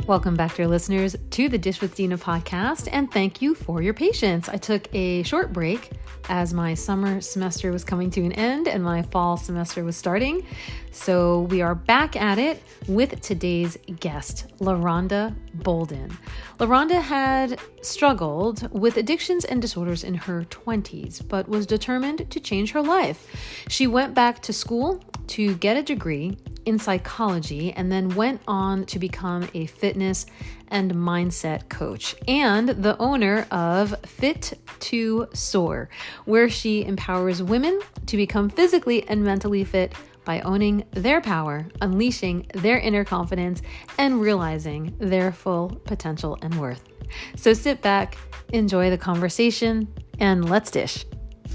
Welcome back, dear listeners, to the Dish with Dina podcast, and thank you for your patience. I took a short break as my summer semester was coming to an end and my fall semester was starting. So we are back at it with today's guest, LaRhonda Bolden. LaRhonda had struggled with addictions and disorders in her 20s, but was determined to change her life. She went back to school to get a degree in psychology and then went on to become a fitness and mindset coach and the owner of Fit to Soar, where she empowers women to become physically and mentally fit by owning their power, unleashing their inner confidence, and realizing their full potential and worth. So sit back, enjoy the conversation, and let's dish.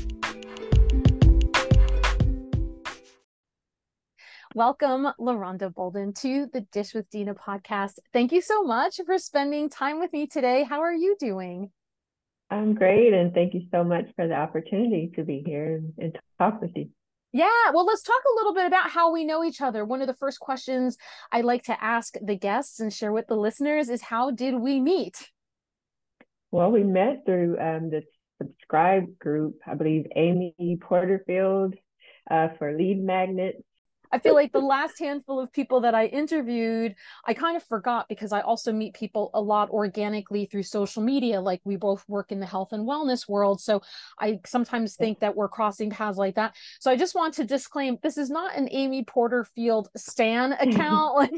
Welcome, LaRhonda Bolden, to the Dish with Dina podcast. Thank you so much for spending time with me today. How are you doing? I'm great, and thank you so much for the opportunity to be here and talk with you. Yeah, well, let's talk a little bit about how we know each other. One of the first questions I like to ask the guests and share with the listeners is, how did we meet? Well, we met through the Subscribe group, I believe Amy Porterfield for Lead Magnets. I feel like the last handful of people that I interviewed, I kind of forgot because I also meet people a lot organically through social media. Like we both work in the health and wellness world. So I sometimes think that we're crossing paths like that. So I just want to disclaim, this is not an Amy Porterfield Stan account. Like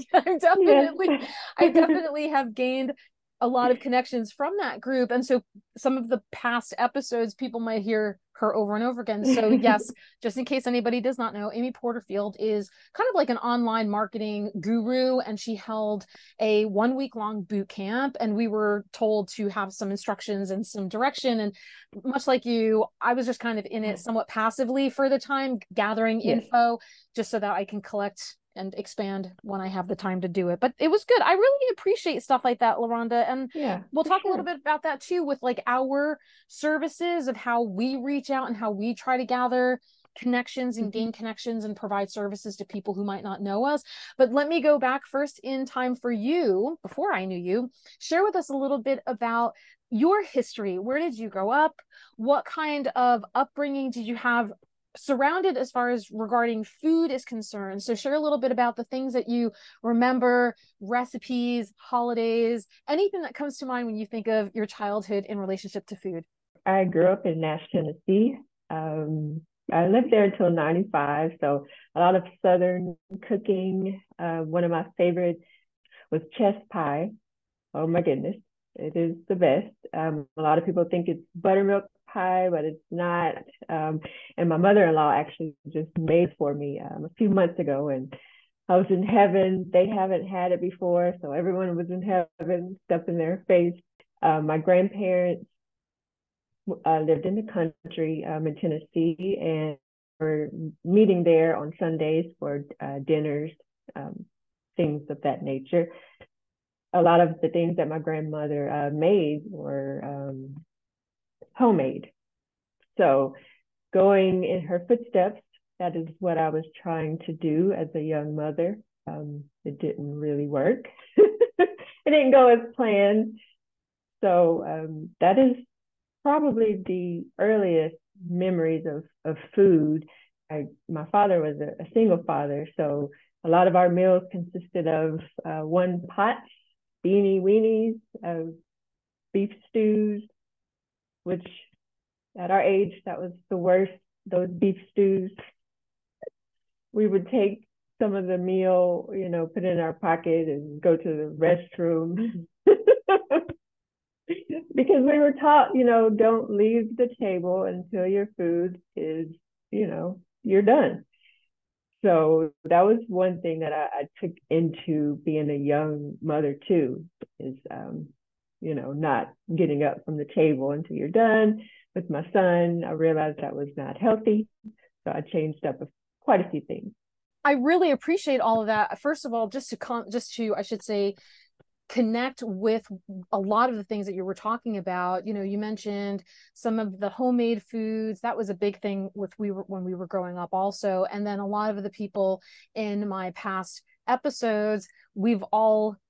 I definitely have gained a lot of connections from that group. And so some of the past episodes, people might hear her over and over again. So yes, just in case anybody does not know, Amy Porterfield is kind of like an online marketing guru, and she held a 1 week long boot camp, and we were told to have some instructions and some direction. And much like you, I was just kind of in it somewhat passively for the time, gathering info just so that I can collect and expand when I have the time to do it. But it was good. I really appreciate stuff like that, LaRhonda. And we'll talk a little bit about that too, with like our services of how we reach out and how we try to gather connections and gain connections and provide services to people who might not know us. But let me go back first in time for you, before I knew you. Share with us a little bit about your history. Where did you grow up? What kind of upbringing did you have surrounded as far as regarding food is concerned? So share a little bit about the things that you remember, recipes, holidays, anything that comes to mind when you think of your childhood in relationship to food. I grew up in Nash, Tennessee. I lived there until 95, so a lot of Southern cooking. One of my favorites was chess pie. Oh my goodness, it is the best. A lot of people think it's buttermilk pie, but it's not. And my mother-in-law actually just made for me a few months ago, and I was in heaven. They haven't had it before, so everyone was in heaven, stuff in their face. My grandparents lived in the country in Tennessee, and we're meeting there on Sundays for dinners, things of that nature. A lot of the things that my grandmother made were homemade. So going in her footsteps, that is what I was trying to do as a young mother. It didn't really work. It didn't go as planned. So that is probably the earliest memories of food. My father was a single father, so a lot of our meals consisted of one pot, beanie weenies, beef stews, which at our age, that was the worst, those beef stews. We would take some of the meal, put it in our pocket and go to the restroom. Because we were taught, don't leave the table until your food is, you're done. So that was one thing that I took into being a young mother too, is, not getting up from the table until you're done. With my son, I realized that was not healthy. So I changed up quite a few things. I really appreciate all of that. First of all, just to, I should say, connect with a lot of the things that you were talking about. You mentioned some of the homemade foods. That was a big thing when we were growing up also. And then a lot of the people in my past episodes, we've all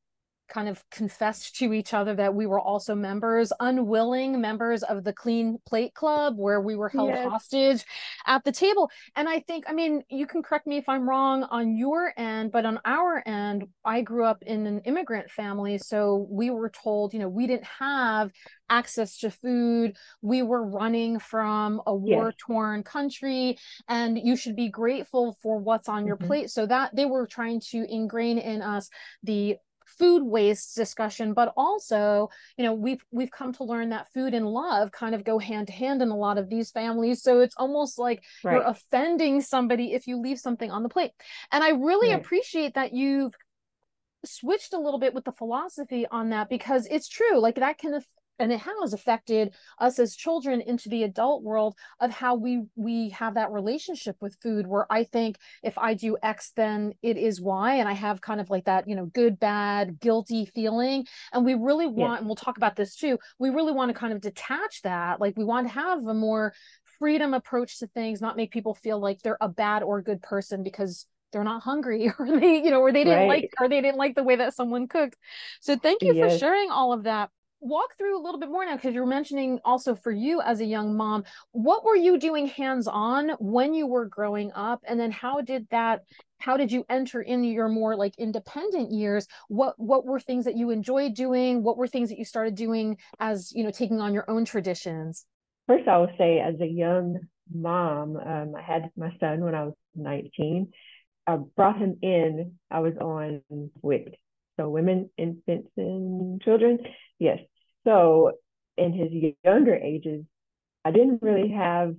kind of confessed to each other that we were also members, unwilling members of the Clean Plate Club, where we were held Yes. hostage at the table. And I think, I mean, you can correct me if I'm wrong on your end, but on our end, I grew up in an immigrant family. So we were told, we didn't have access to food. We were running from a Yes. war-torn country, and you should be grateful for what's on your plate. So that they were trying to ingrain in us the food waste discussion, but also, we've come to learn that food and love kind of go hand to hand in a lot of these families. So it's almost like you're Right. offending somebody if you leave something on the plate. And I really Right. appreciate that you've switched a little bit with the philosophy on that, because it's true, like that can, and it has affected us as children into the adult world of how we have that relationship with food, where I think if I do X, then it is Y, and I have kind of like that, good, bad, guilty feeling. And we really Yes. want, and we'll talk about this too, we really want to kind of detach that. Like we want to have a more freedom approach to things, not make people feel like they're a bad or good person because they're not hungry, or or they didn't like, Right. or they didn't like the way that someone cooked. So thank you for Yes. sharing all of that. Walk through a little bit more now, because you're mentioning also for you as a young mom, what were you doing hands-on when you were growing up? And then how did you enter in your more like independent years? What were things that you enjoyed doing? What were things that you started doing as, taking on your own traditions? First, I would say as a young mom, I had my son when I was 19. I brought him in. I was on WIC, so Women, Infants, and Children. Yes. So in his younger ages, I didn't really have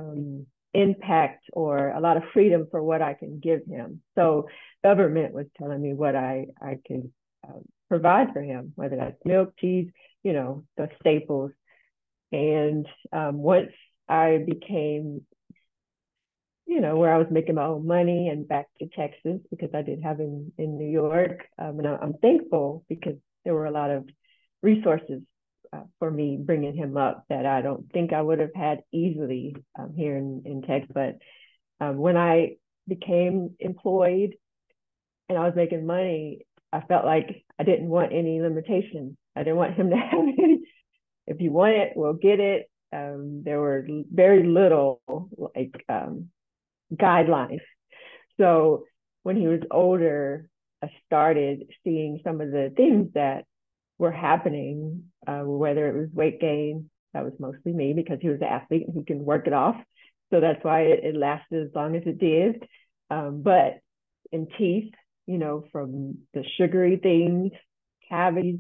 impact or a lot of freedom for what I can give him. So government was telling me what I could provide for him, whether that's milk, cheese, the staples. And once I became, where I was making my own money and back to Texas, because I did have in New York. And I'm thankful because there were a lot of resources for me bringing him up that I don't think I would have had easily here in Texas. But when I became employed and I was making money, I felt like I didn't want any limitations. I didn't want him to have any. If you want it, we'll get it. There were very little guidelines. So when he was older, I started seeing some of the things that were happening, whether it was weight gain. That was mostly me because he was an athlete and he can work it off. So that's why it lasted as long as it did. But in teeth, from the sugary things, cavities,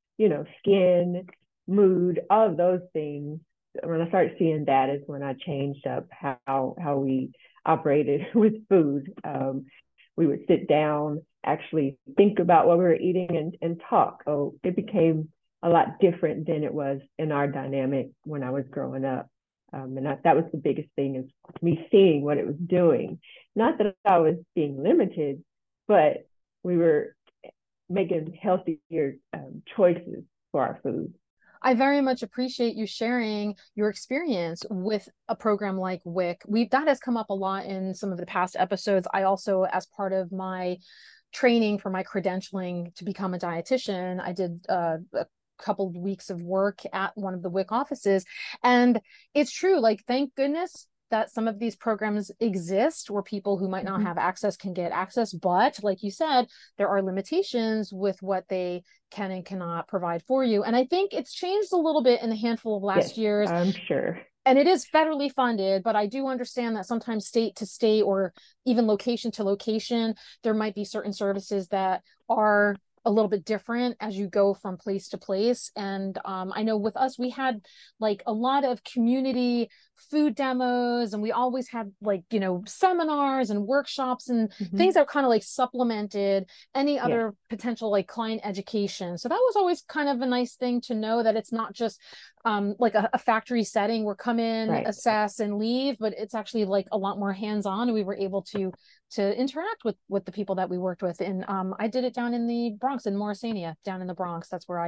skin, mood, all of those things. When I started seeing that is when I changed up how we operated with food. We would sit down, actually think about what we were eating and talk. So it became a lot different than it was in our dynamic when I was growing up. And that was the biggest thing, is me seeing what it was doing. Not that I was being limited, but we were making healthier choices for our food. I very much appreciate you sharing your experience with a program like WIC. That has come up a lot in some of the past episodes. I also, as part of my training for my credentialing to become a dietitian, I did a couple of weeks of work at one of the WIC offices. And it's true, like, thank goodness that some of these programs exist where people who might not have access can get access. But like you said, there are limitations with what they can and cannot provide for you. And I think it's changed a little bit in the handful of last years. I'm sure. And it is federally funded, but I do understand that sometimes state to state or even location to location, there might be certain services that are a little bit different as you go from place to place. And I know with us, we had like a lot of community food demos, and we always had like, seminars and workshops and things that kind of like supplemented any other potential like client education. So that was always kind of a nice thing to know, that it's not just like a factory setting where come in, assess and leave, but it's actually like a lot more hands-on. And we were able to interact with the people that we worked with. And I did it down in the Bronx, in Morrisania, down in the Bronx. That's where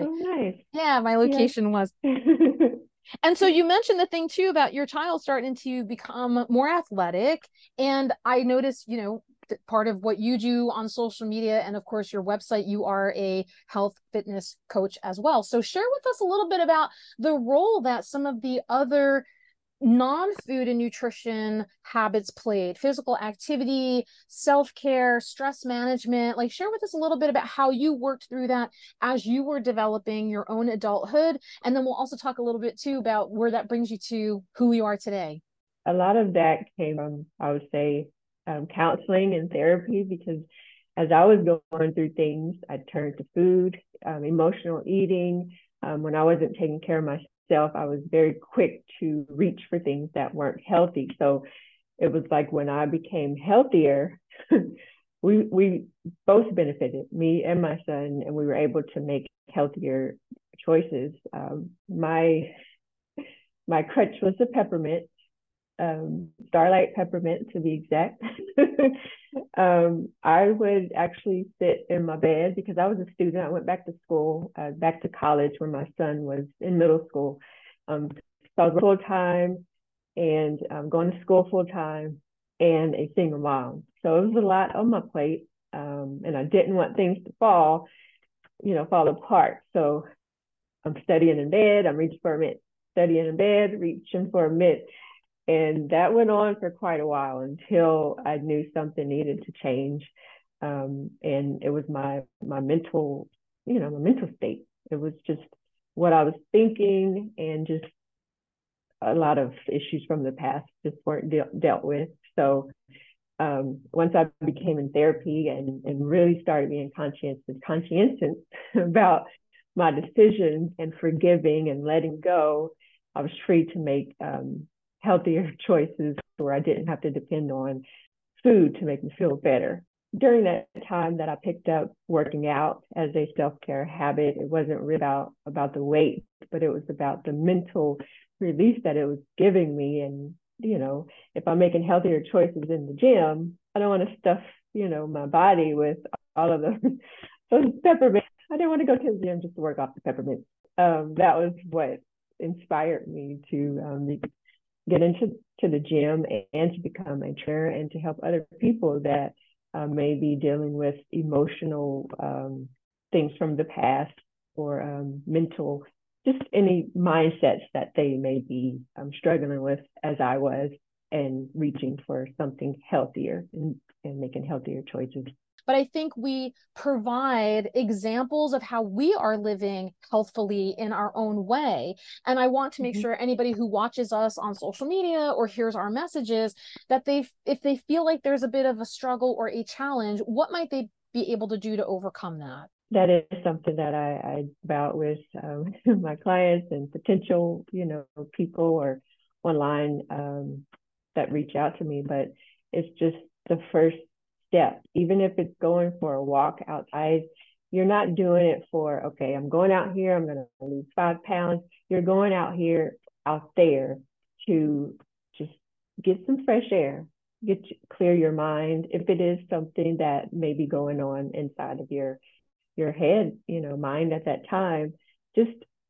my location was. And so you mentioned the thing too about your child starting to become more athletic. And I noticed, part of what you do on social media and of course your website, you are a health fitness coach as well. So share with us a little bit about the role that some of the other non-food and nutrition habits played: physical activity, self-care, stress management. Like, share with us a little bit about how you worked through that as you were developing your own adulthood. And then we'll also talk a little bit too about where that brings you to who you are today. A lot of that came from, I would say, counseling and therapy, because as I was going through things, I turned to food, emotional eating. When I wasn't taking care of myself, I was very quick to reach for things that weren't healthy. So it was like when I became healthier, we both benefited, me and my son, and we were able to make healthier choices. My crutch was a peppermint, Starlight peppermint to be exact. I would actually sit in my bed because I was a student. I went back to school, back to college when my son was in middle school. So I was full time and going to school full time and a single mom. So it was a lot on my plate, and I didn't want things to fall apart. So I'm studying in bed, I'm reaching for a mint, studying in bed, reaching for a mint. And that went on for quite a while until I knew something needed to change. And it was my mental, my mental state. It was just what I was thinking, and just a lot of issues from the past just weren't dealt with. So once I became in therapy and really started being conscientious about my decisions and forgiving and letting go, I was free to make healthier choices where I didn't have to depend on food to make me feel better. During that time that I picked up working out as a self-care habit, it wasn't really about the weight, but it was about the mental release that it was giving me. And, if I'm making healthier choices in the gym, I don't want to stuff, my body with all of those peppermints. I didn't want to go to the gym just to work off the peppermints. That was what inspired me to get into the gym and to become a trainer and to help other people that may be dealing with emotional things from the past, or mental, just any mindsets that they may be struggling with, as I was, and reaching for something healthier and making healthier choices. But I think we provide examples of how we are living healthfully in our own way. And I want to make sure anybody who watches us on social media or hears our messages, that if they feel like there's a bit of a struggle or a challenge, what might they be able to do to overcome that? That is something that I about with my clients and potential, people or online that reach out to me. But it's just the first step. Even if it's going for a walk outside, you're not doing it for, okay, I'm going out here, I'm going to lose 5 pounds. You're going out there to just get some fresh air, clear your mind. If it is something that may be going on inside of your head, mind at that time, just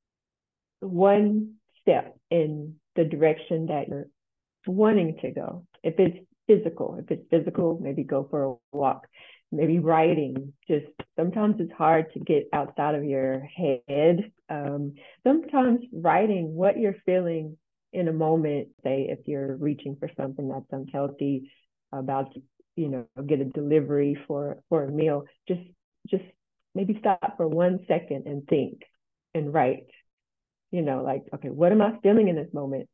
one step in the direction that you're wanting to go. If it's physical, maybe go for a walk, maybe writing. Just sometimes it's hard to get outside of your head. Sometimes writing what you're feeling in a moment, say if you're reaching for something that's unhealthy, about get a delivery for a meal, just maybe stop for 1 second and think and write, like, okay, what am I feeling in this moment?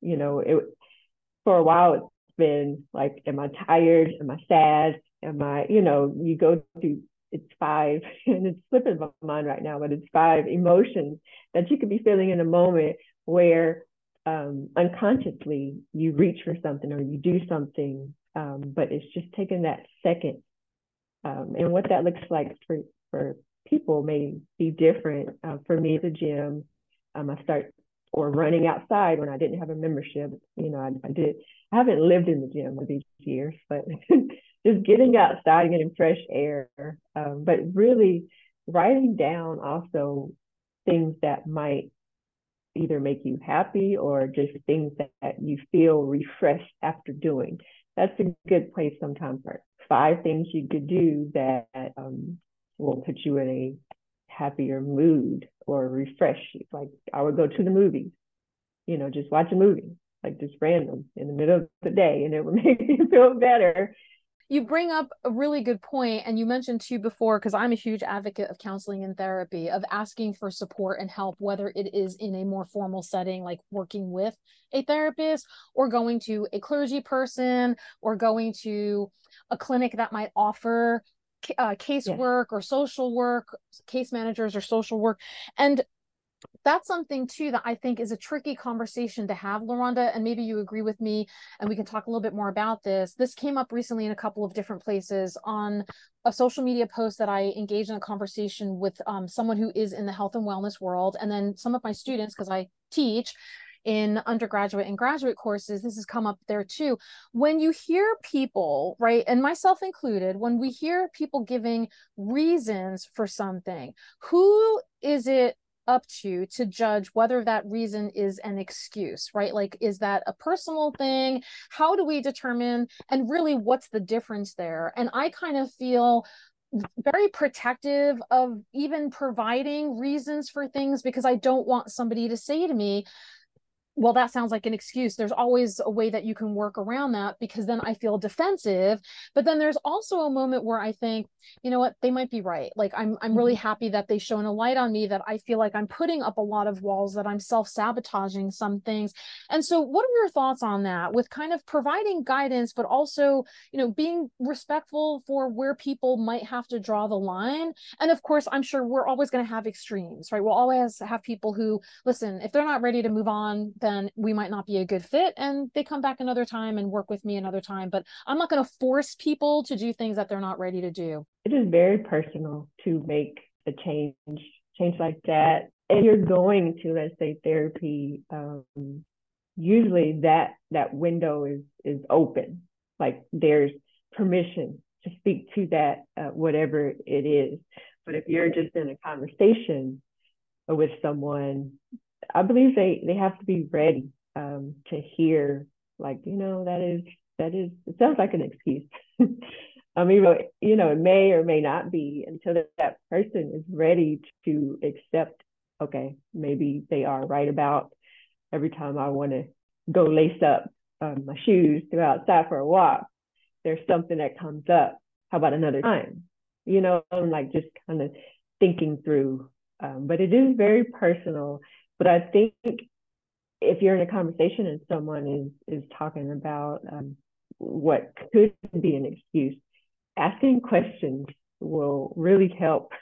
For a while it's been like, am I tired? Am I sad? Am I, you go through, it's 5, and it's slipping my mind right now, but it's 5 emotions that you could be feeling in a moment where unconsciously you reach for something or you do something, but it's just taking that second. And what that looks like for people may be different. For me, at the gym, or running outside when I didn't have a membership. I haven't lived in the gym for these years, but just getting outside and getting fresh air. But really writing down also things that might either make you happy or just things that you feel refreshed after doing. That's a good place sometimes 5 things you could do that will put you in a happier mood or refresh. Like I would go to the movies, just watch a movie, like just random in the middle of the day, and it would make me feel better. You bring up a really good point, and you mentioned too before, because I'm a huge advocate of counseling and therapy, of asking for support and help, whether it is in a more formal setting, like working with a therapist, or going to a clergy person, or going to a clinic that might offer casework or social work, case managers or social work. And that's something too that I think is a tricky conversation to have, LaRonda, and maybe you agree with me and we can talk a little bit more about this. This came up recently in a couple of different places on a social media post that I engaged in a conversation with someone who is in the health and wellness world, and then some of my students, because I teach in undergraduate and graduate courses, this has come up there too. When you hear people, right, and myself included, when we hear people giving reasons for something, who is it up to judge whether that reason is an excuse, right? Like, is that a personal thing? How do we determine? And really, what's the difference there? And I kind of feel very protective of even providing reasons for things, because I don't want somebody to say to me, well, that sounds like an excuse. There's always a way that you can work around that, because then I feel defensive. But then there's also a moment where I think, you know what, they might be right. Like I'm really happy that they shone a light on me, that I feel like I'm putting up a lot of walls, that I'm self-sabotaging some things. And so what are your thoughts on that, with kind of providing guidance, but also, being respectful for where people might have to draw the line? And of course, I'm sure we're always going to have extremes, right? We'll always have people who, listen, if they're not ready to move on, then we might not be a good fit, and they come back another time and work with me another time. But I'm not going to force people to do things that they're not ready to do. It is very personal to make a change like that. And you're going to, let's say, therapy, usually that window is open. Like there's permission to speak to that, whatever it is. But if you're just in a conversation with someone, I believe they have to be ready to hear, like, that is, it sounds like an excuse. Even, it may or may not be, until that person is ready to accept, okay, maybe they are right about every time I want to go lace up my shoes to go outside for a walk, there's something that comes up. How about another time? I'm like just kind of thinking through, but it is very personal. But I think if you're in a conversation and someone is talking about what could be an excuse, asking questions will really help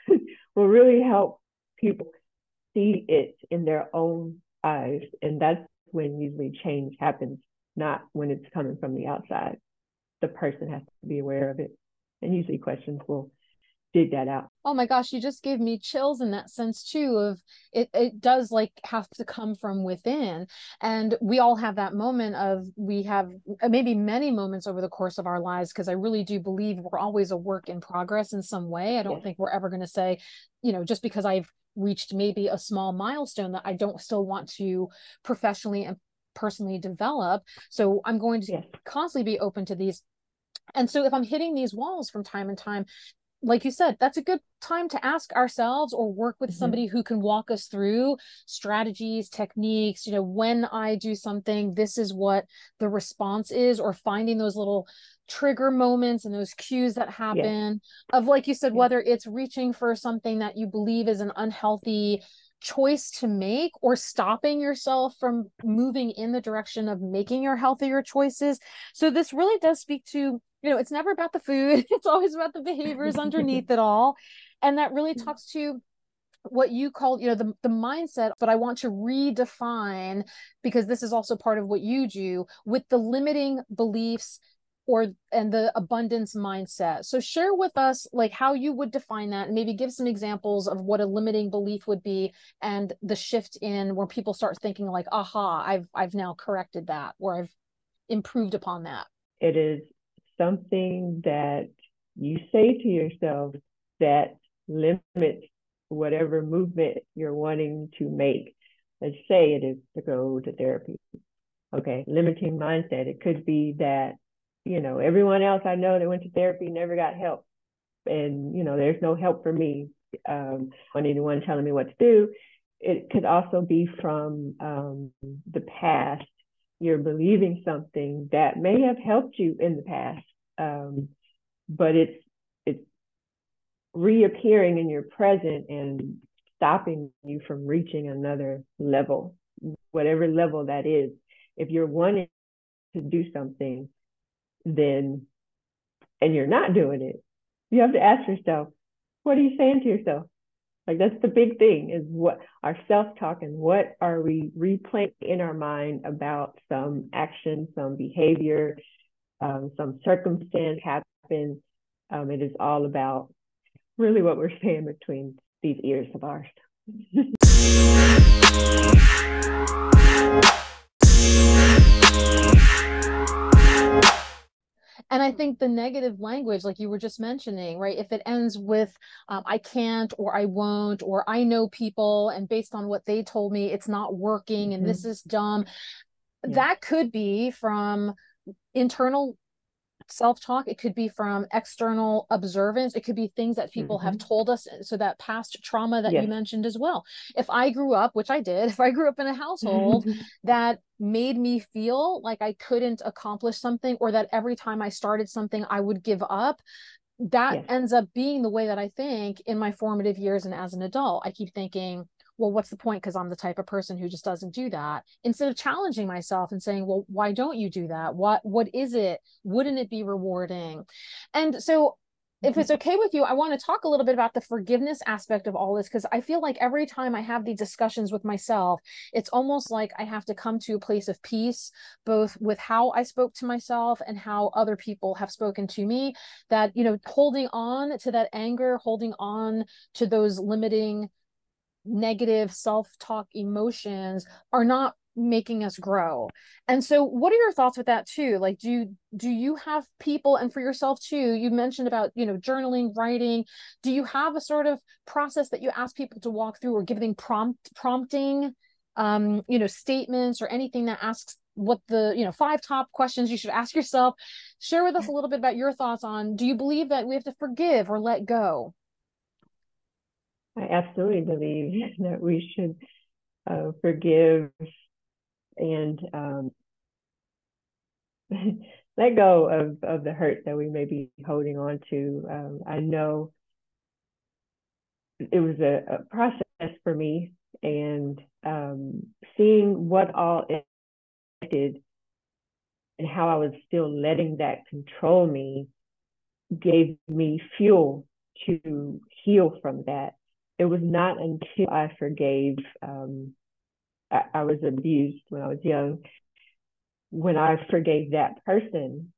people see it in their own eyes. And that's when usually change happens, not when it's coming from the outside. The person has to be aware of it. And usually questions will dig that out. Oh my gosh, you just gave me chills in that sense too, of it does like have to come from within. And we all have that moment of, we have maybe many moments over the course of our lives, because I really do believe we're always a work in progress in some way. I don't think we're ever going to say, just because I've reached maybe a small milestone, that I don't still want to professionally and personally develop. So I'm going to constantly be open to these. And so if I'm hitting these walls from time to time, like you said, that's a good time to ask ourselves, or work with somebody who can walk us through strategies, techniques. When I do something, this is what the response is, or finding those little trigger moments and those cues that happen of, like you said, whether it's reaching for something that you believe is an unhealthy choice to make, or stopping yourself from moving in the direction of making your healthier choices. So this really does speak to, it's never about the food. It's always about the behaviors underneath it all. And that really talks to what you called, the mindset. But I want to redefine, because this is also part of what you do with the limiting beliefs and the abundance mindset. So share with us like how you would define that, and maybe give some examples of what a limiting belief would be, and the shift in where people start thinking like, aha, I've now corrected that, or I've improved upon that. It is something that you say to yourself that limits whatever movement you're wanting to make. Let's say it is to go to therapy. Okay, limiting mindset. It could be that, everyone else I know that went to therapy never got help. And, there's no help for me on anyone telling me what to do. It could also be from the past. You're believing something that may have helped you in the past, but it's reappearing in your present and stopping you from reaching another level, whatever level that is. If you're wanting to do something, and you're not doing it, you have to ask yourself, what are you saying to yourself? Like, that's the big thing, is what our self-talk, and what are we replaying in our mind about some action, some behavior, some circumstance happen. It is all about really what we're saying between these ears of ours. And I think the negative language, like you were just mentioning, right? If it ends with, I can't, or I won't, or I know people, and based on what they told me, it's not working, and this is dumb. Yeah. That could be from internal self-talk. It could be from external observance. It could be things that people have told us. So that past trauma that you mentioned as well. If I grew up, which I did, if I grew up in a household that made me feel like I couldn't accomplish something, or that every time I started something, I would give up, that ends up being the way that I think in my formative years and as an adult. I keep thinking, well, what's the point? Because I'm the type of person who just doesn't do that. Instead of challenging myself and saying, well, why don't you do that? What is it? Wouldn't it be rewarding? And so if it's okay with you, I want to talk a little bit about the forgiveness aspect of all this, because I feel like every time I have these discussions with myself, it's almost like I have to come to a place of peace, both with how I spoke to myself and how other people have spoken to me, that, holding on to that anger, holding on to those limiting negative self-talk emotions are not making us grow. And so what are your thoughts with that too? Like, do you have people, and for yourself too, you mentioned about, journaling, writing, do you have a sort of process that you ask people to walk through, or give them prompting, statements, or anything that asks what the, 5 top questions you should ask yourself? Share with us a little bit about your thoughts on, do you believe that we have to forgive or let go? I absolutely believe that we should forgive and let go of the hurt that we may be holding on to. I know it was a process for me, and seeing what all it did and how I was still letting that control me gave me fuel to heal from that. It was not until I forgave, I was abused when I was young. When I forgave that person,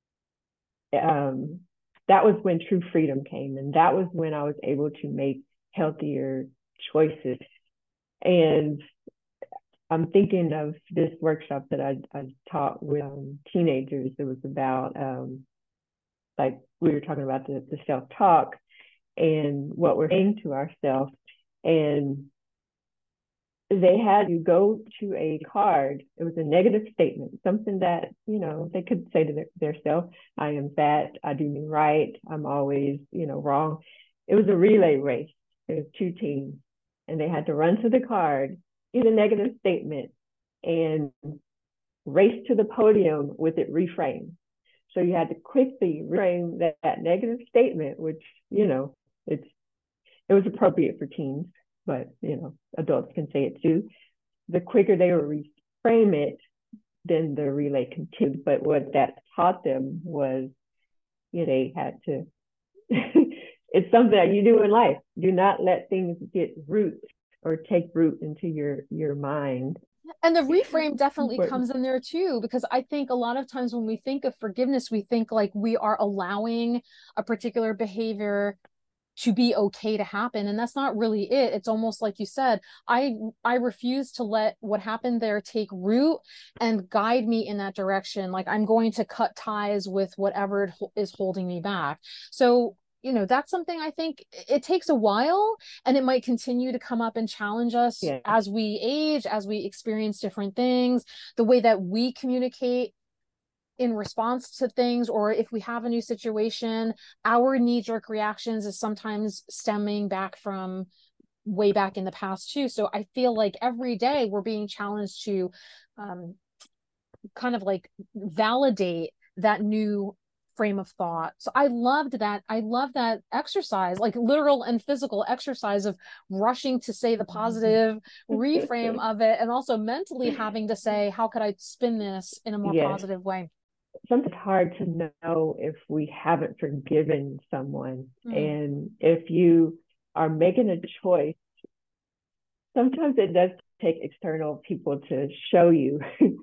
that was when true freedom came. And that was when I was able to make healthier choices. And I'm thinking of this workshop that I taught with teenagers. It was about, like we were talking about the self-talk and what we're saying to ourselves. And they had you go to a card. It was a negative statement, something that, they could say to themselves, I am fat, I do me right, I'm always, wrong. It was a relay race. There was 2 teams, and they had to run to the card, get a negative statement, and race to the podium with it reframed. So you had to quickly reframe that negative statement, which, it was appropriate for teens, but, adults can say it too. The quicker they would reframe it, then the relay continued. But what that taught them was, they had to, it's something that you do in life. Do not let things get root or take root into your mind. And the reframe definitely comes in there too, because I think a lot of times when we think of forgiveness, we think like we are allowing a particular behavior to be okay to happen, and that's not really it. It's almost like you said, I refuse to let what happened there take root and guide me in that direction. Like, I'm going to cut ties with whatever is holding me back. So that's something I think it takes a while, and it might continue to come up and challenge us as we age, as we experience different things, the way that we communicate in response to things, or if we have a new situation, our knee-jerk reactions is sometimes stemming back from way back in the past too. So I feel like every day we're being challenged to kind of like validate that new frame of thought. So I loved that. I love that exercise, like literal and physical exercise of rushing to say the positive reframe of it, and also mentally having to say, how could I spin this in a more positive way? Sometimes hard to know if we haven't forgiven someone. And if you are making a choice, sometimes it does take external people to show you.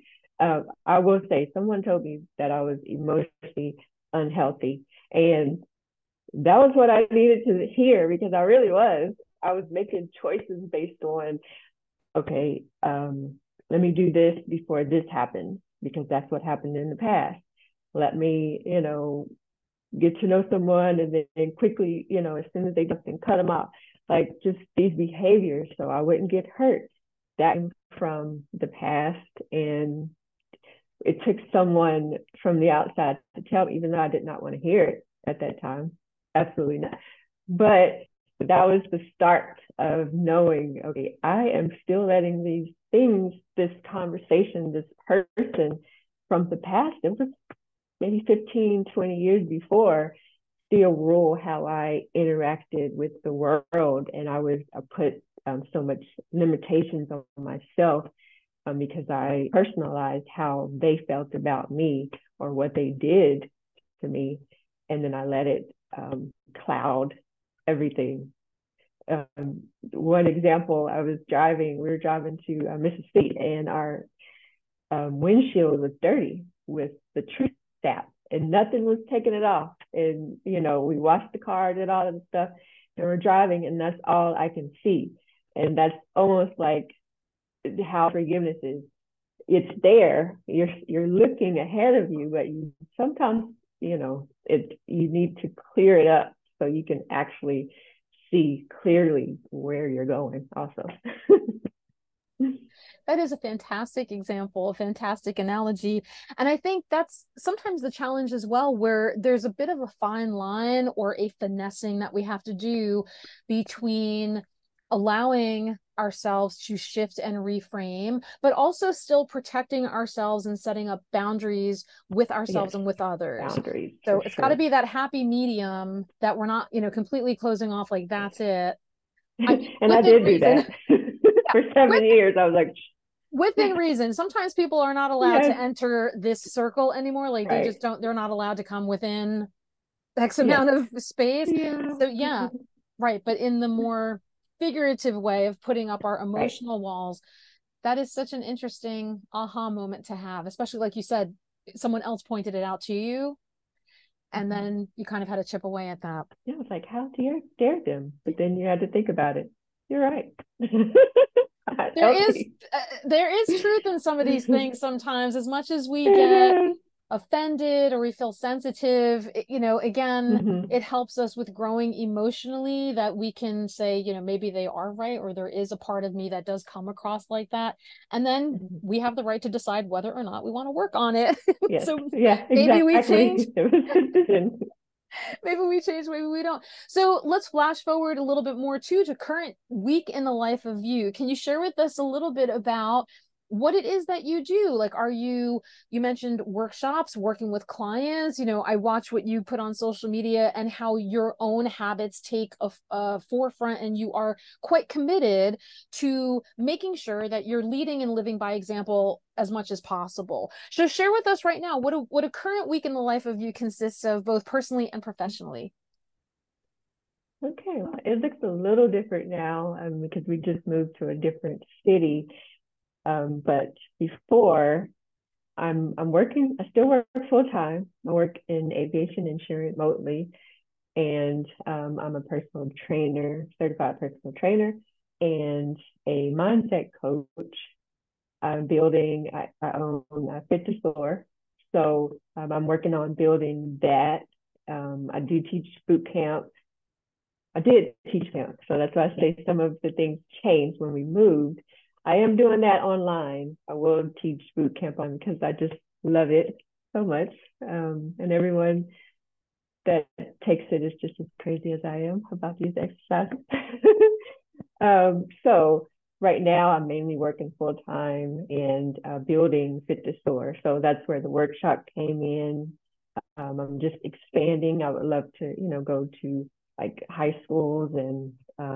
I will say, someone told me that I was emotionally unhealthy, and that was what I needed to hear, because I really was. I was making choices based on, okay, let me do this before this happens, because that's what happened in the past. Let me, get to know someone, and then quickly, as soon as they just can cut them off, like just these behaviors, so I wouldn't get hurt. That came from the past, and it took someone from the outside to tell me, even though I did not want to hear it at that time. Absolutely not. But that was the start of knowing, okay, I am still letting these things, this conversation, this person from the past, it was maybe 15, 20 years before, still rule how I interacted with the world. And I put so much limitations on myself, because I personalized how they felt about me or what they did to me. And then I let it cloud everything. One example, we were driving to Mississippi, and our windshield was dirty with the truth sap, and nothing was taking it off. And, we washed the car, did all of the stuff, and we're driving, and that's all I can see. And that's almost like how forgiveness is. It's there. You're looking ahead of you, but you sometimes, you need to clear it up so you can actually see clearly where you're going also. That is a fantastic example, a fantastic analogy. And I think that's sometimes the challenge as well, where there's a bit of a fine line or a finessing that we have to do between allowing ourselves to shift and reframe, but also still protecting ourselves and setting up boundaries with ourselves and with others. Boundaries. So it's got to be that happy medium that we're not, completely closing off like that's it. And I did do that. For 7 years. I was like, within reason. Sometimes people are not allowed to enter this circle anymore. Like they just don't, they're not allowed to come within X amount of space. So right. But in the more figurative way of putting up our emotional walls, that is such an interesting aha moment to have, especially like you said, someone else pointed it out to you. And then you kind of had to chip away at that. Yeah, it's like, how dare them? But then you had to think about it. You're right. There is truth in some of these things sometimes. As much as we get offended or we feel sensitive, again, it helps us with growing emotionally, that we can say, maybe they are right, or there is a part of me that does come across like that. And then we have the right to decide whether or not we want to work on it. So maybe we change. Maybe we change, maybe we don't. So let's flash forward a little bit more too to current week in the life of you. Can you share with us a little bit about what it is that you do? Like, you mentioned workshops, working with clients. I watch what you put on social media and how your own habits take a forefront, and you are quite committed to making sure that you're leading and living by example as much as possible. So share with us right now, what a current week in the life of you consists of, both personally and professionally. Okay, well, it looks a little different now, because we just moved to a different city. But before, I still work full time. I work in aviation insurance remotely, and I'm a personal trainer, certified personal trainer, and a mindset coach. I own a fitness store. So I'm working on building that. I do teach boot camp. I did teach camp. So that's why I say some of the things changed when we moved. I am doing that online. I will teach boot camp on, because I just love it. so much. And everyone that takes it is just as crazy as I am about these exercises. So right now I'm mainly working full time and building Fit to Soar. So that's where the workshop came in. I'm just expanding. I would love to, go to like high schools and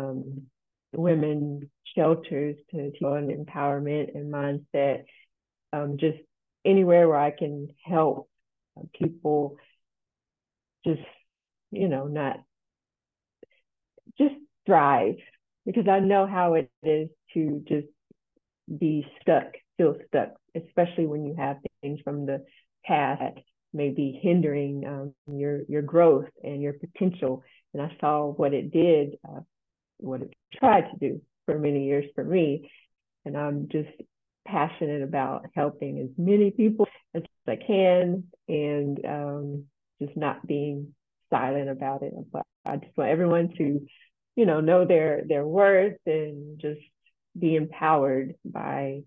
women shelters to teach on empowerment and mindset. Just anywhere where I can help people just, not just thrive, because I know how it is to just be stuck, feel stuck, especially when you have things from the past that may be hindering your growth and your potential. And I saw what it did, what it tried to do for many years for me. And I'm just passionate about helping as many people as I can, and just not being silent about it. But I just want everyone to, know their worth and just be empowered by,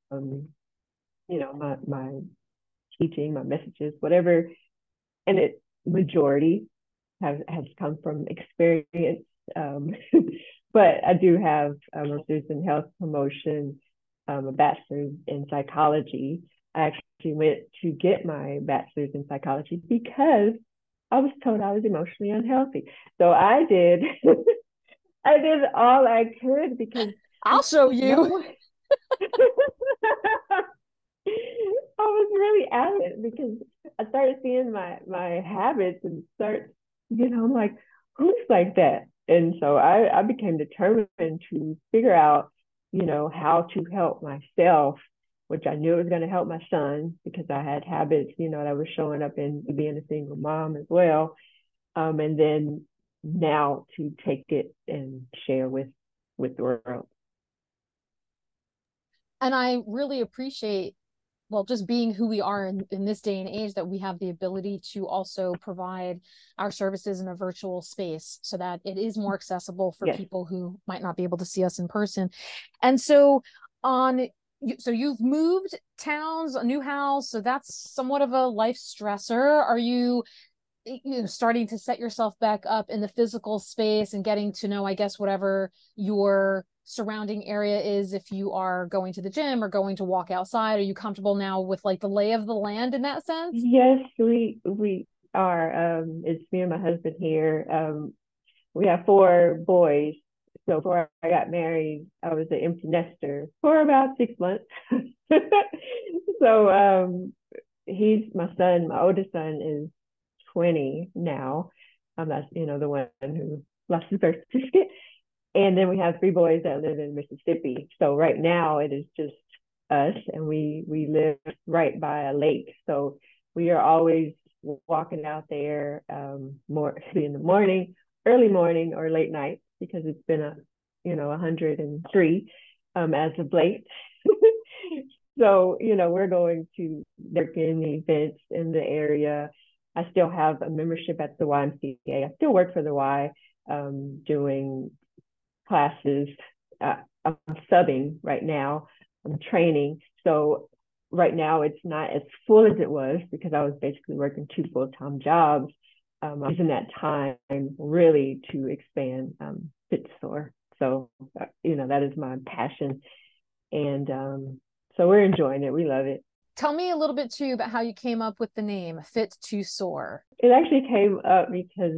my teaching, my messages, whatever. And it majority has come from experience. But I do have a master's in health promotion, a bachelor's in psychology. I actually went to get my bachelor's in psychology because I was told I was emotionally unhealthy. So I did, I did all I could because I'll show you. no, I was really adamant because I started seeing my habits and I'm like, who's like that? And so I became determined to figure out, how to help myself, which I knew was going to help my son because I had habits, that was showing up in being a single mom as well. And then now to take it and share with the world. And I really appreciate, well, just being who we are in this day and age, that we have the ability to also provide our services in a virtual space so that it is more accessible for Yes. people who might not be able to see us in person. And so so you've moved towns, a new house, so that's somewhat of a life stressor. Are you starting to set yourself back up in the physical space and getting to know, I guess, whatever your surrounding area is? If you are going to the gym or going to walk outside, are you comfortable now with like the lay of the land in that sense? Yes, we are. It's me and my husband here. We have 4 boys. So before I got married, I was an empty nester for about 6 months. So he's my son. My oldest son is 20 now. That's the one who lost his birth certificate. And then we have 3 boys that live in Mississippi. So right now it is just us, and we live right by a lake. So we are always walking out there, more in the morning, early morning or late night, because it's been 103 as of late. So we're going to working events in the area. I still have a membership at the YMCA. I still work for the Y, doing classes. I'm subbing right now. I'm training. So right now it's not as full as it was because I was basically working 2 full-time jobs. I'm using that time really to expand Fit to Soar. So, that is my passion. And so we're enjoying it. We love it. Tell me a little bit too about how you came up with the name Fit to Soar. It actually came up because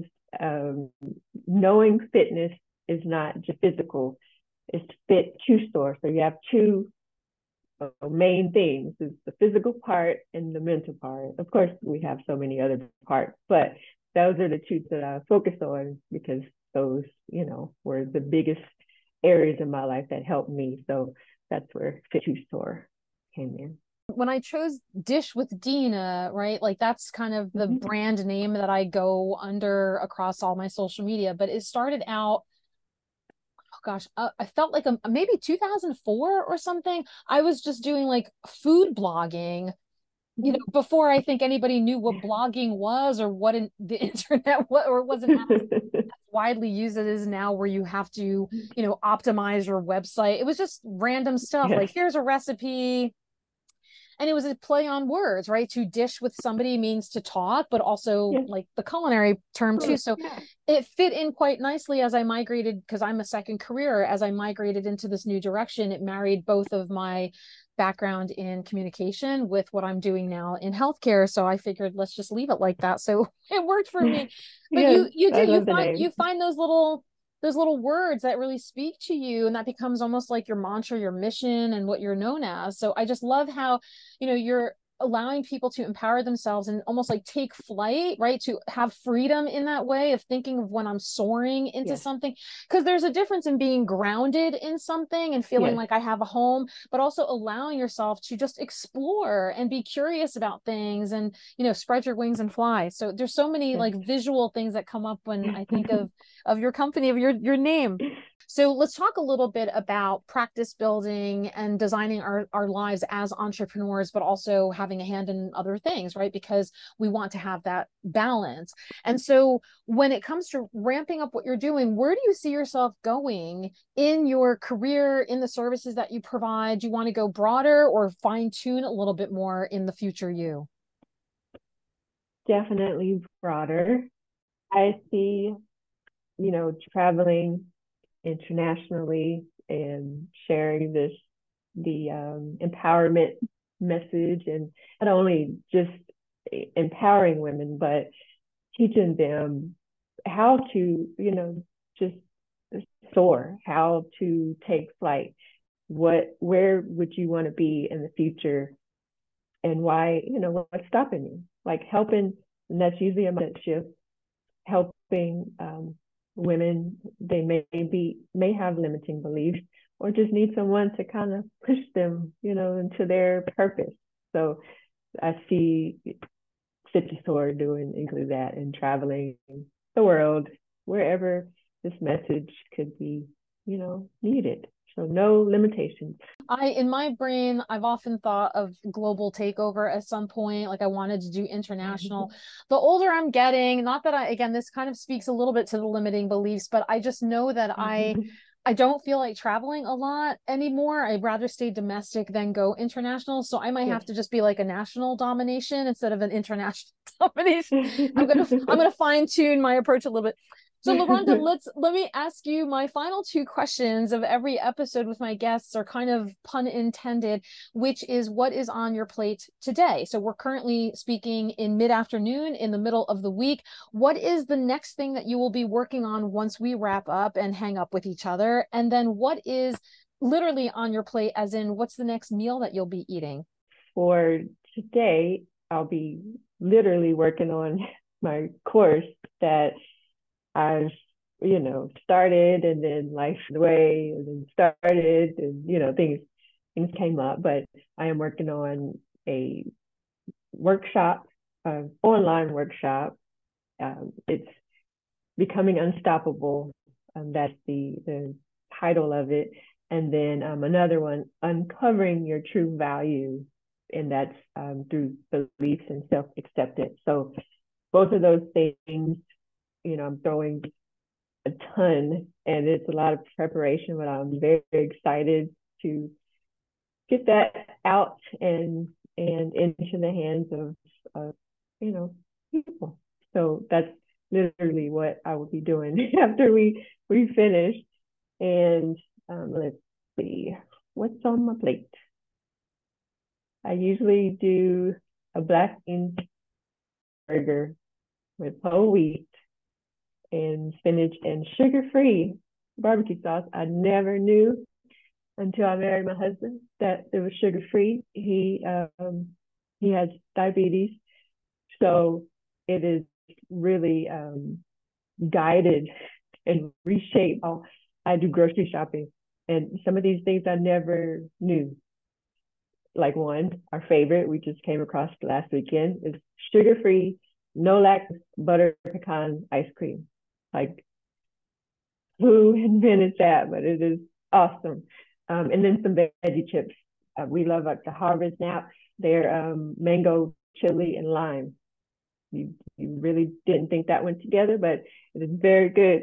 knowing fitness is not just physical, it's fit to soar. So you have 2 main things: is the physical part and the mental part. Of course, we have so many other parts, but those are the 2 that I focus on because those, were the biggest areas in my life that helped me. So that's where Fit to Soar came in. When I chose Dish with Dina, right, like that's kind of the brand name that I go under across all my social media. But it started out, oh gosh, I felt like maybe 2004 or something. I was just doing like food blogging, before I think anybody knew what blogging was or what the internet was, or wasn't as widely used as it is now, where you have to, optimize your website. It was just random stuff. Yes. Like, here's a recipe. And it was a play on words, right? To dish with somebody means to talk, but also Yes. like the culinary term too. So Yeah. it fit in quite nicely as I migrated, because I'm a second career, as I migrated into this new direction. It married both of my background in communication with what I'm doing now in healthcare. So I figured let's just leave it like that. So it worked for me. But Yes, you do I you love the name. find those little words that really speak to you, and that becomes almost like your mantra, your mission, and what you're known as. So I just love how, you're allowing people to empower themselves and almost like take flight, right? To have freedom in that way of thinking of when I'm soaring into Yes, something. Because there's a difference in being grounded in something and feeling yes, like I have a home, but also allowing yourself to just explore and be curious about things and, spread your wings and fly. So there's so many yes. like visual things that come up when I think of your company, of your name. So let's talk a little bit about practice building and designing our lives as entrepreneurs, but also having a hand in other things, right? Because we want to have that balance. And so when it comes to ramping up what you're doing, where do you see yourself going in your career, in the services that you provide? Do you want to go broader or fine tune a little bit more in the future you? Definitely broader. I see, traveling internationally and sharing the empowerment message, and not only just empowering women, but teaching them how to, just soar, how to take flight. Where would you want to be in the future, and why, what's stopping you? Like helping, and that's usually a mindset shift, helping women. They may have limiting beliefs, or just need someone to kind of push them, into their purpose. So I see City Soar doing exactly that, and traveling the world wherever this message could be, needed. So no limitations. In my brain, I've often thought of global takeover at some point. Like I wanted to do international. The older I'm getting, not that again, this kind of speaks a little bit to the limiting beliefs, but I just know that I don't feel like traveling a lot anymore. I'd rather stay domestic than go international. So I might Yes. have to just be like a national domination instead of an international domination. I'm gonna fine tune my approach a little bit. So LaRhonda, let me ask you my final two questions of every episode with my guests are kind of pun intended, which is what is on your plate today? So we're currently speaking in mid-afternoon in the middle of the week. What is the next thing that you will be working on once we wrap up and hang up with each other? And then what is literally on your plate, as in what's the next meal that you'll be eating? For today, I'll be literally working on my course that I've, started, and then life away, and then started, and things came up. But I am working on a workshop, online workshop. It's Becoming Unstoppable. That's the title of it. And then another one, Uncovering Your True Value, and that's through beliefs and self-acceptance. So both of those things, I'm throwing a ton, and it's a lot of preparation, but I'm very, very excited to get that out and into the hands of people. So that's literally what I will be doing after we finish. And let's see, what's on my plate. I usually do a black bean burger with whole wheat and spinach and sugar-free barbecue sauce. I never knew until I married my husband that it was sugar-free. He has diabetes, so it is really guided and reshaped how I do grocery shopping. And some of these things I never knew. Like one, our favorite we just came across last weekend is sugar-free, no lactose butter pecan ice cream. Like, who invented that? But it is awesome. And then some veggie chips. We love the Harvest now. They're mango, chili, and lime. You really didn't think that went together, but it is very good.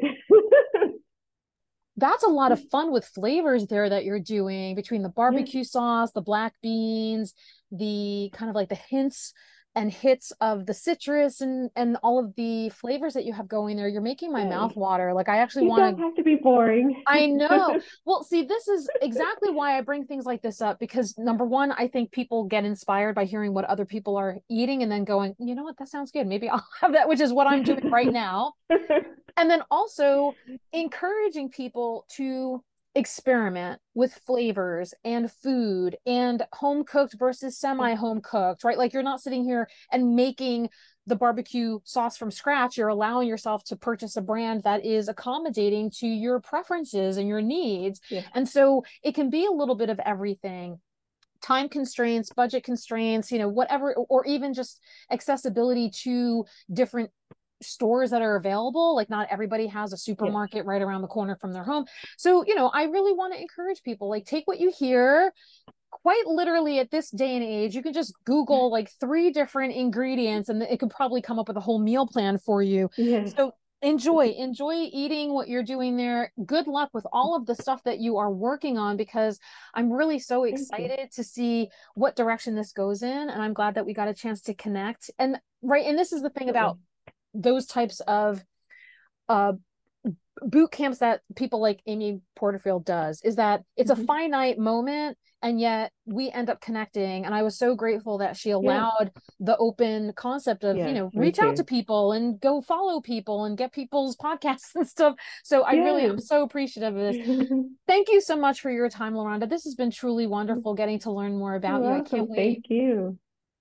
That's a lot of fun with flavors there that you're doing between the Yes, barbecue sauce, the black beans, the kind of like the hints and hits of the citrus and all of the flavors that you have going there. You're making my mouth water. Like I actually You want don't have to be boring. I know. Well, see, this is exactly why I bring things like this up, because number one, I think people get inspired by hearing what other people are eating and then going, you know what, that sounds good. Maybe I'll have that, which is what I'm doing right now. And then also encouraging people to experiment with flavors and food and home cooked versus semi home cooked, right? Like you're not sitting here and making the barbecue sauce from scratch. You're allowing yourself to purchase a brand that is accommodating to your preferences and your needs. Yeah. And so it can be a little bit of everything. Time constraints, budget constraints, you know, whatever, or even just accessibility to different stores that are available. Like not everybody has a supermarket right around the corner from their home. So, you know, I really want to encourage people, like take what you hear. Quite literally at this day and age, you can just Google like 3 different ingredients and it could probably come up with a whole meal plan for you. Yes. So enjoy eating what you're doing there. Good luck with all of the stuff that you are working on, because I'm really so excited to see what direction this goes in. And I'm glad that we got a chance to connect. And right. And this is the thing about those types of boot camps that people like Amy Porterfield does, is that it's a finite moment, and yet we end up connecting. And I was so grateful that she allowed the open concept of, you know, reach out to people and go follow people and get people's podcasts and stuff. So I really am so appreciative of this. Thank you so much for your time, LaRhonda. This has been truly wonderful getting to learn more about you. I can't wait. Thank you.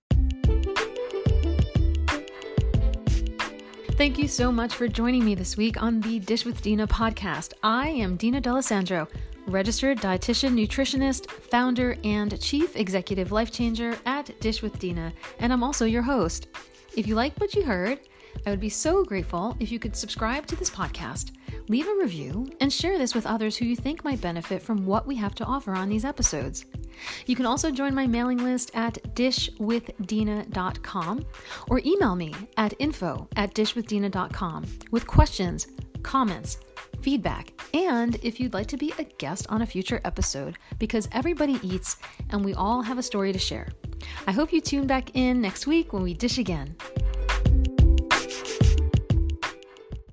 Thank you so much for joining me this week on the Dish with Dina podcast. I am Dina D'Alessandro, registered dietitian, nutritionist, founder, and chief executive life changer at Dish with Dina, and I'm also your host. If you like what you heard, I would be so grateful if you could subscribe to this podcast, leave a review, and share this with others who you think might benefit from what we have to offer on these episodes. You can also join my mailing list at dishwithdina.com or email me at info@dishwithdina.com with questions, comments, feedback, and if you'd like to be a guest on a future episode, because everybody eats and we all have a story to share. I hope you tune back in next week when we dish again.